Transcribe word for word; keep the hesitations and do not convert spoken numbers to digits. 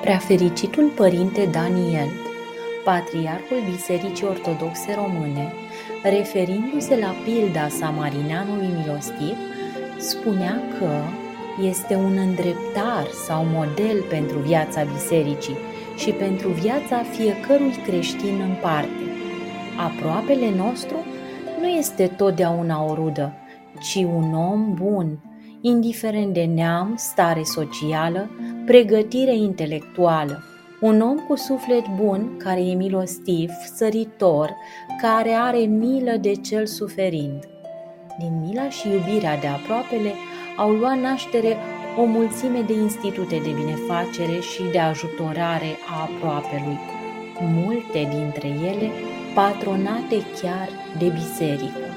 Preafericitul Părinte Daniel, Patriarhul Bisericii Ortodoxe Române, referindu-se la pilda Samarineanului milostiv, spunea că este un îndreptar sau model pentru viața bisericii și pentru viața fiecărui creștin în parte. Aproapele nostru nu este totdeauna o rudă, ci un om bun, indiferent de neam, stare socială, pregătire intelectuală. Un om cu suflet bun, care e milostiv, săritor, care are milă de cel suferind. Din mila și iubirea de aproapele au luat naștere o mulțime de institute de binefacere și de ajutorare a aproapelui, multe dintre ele patronate chiar de biserică.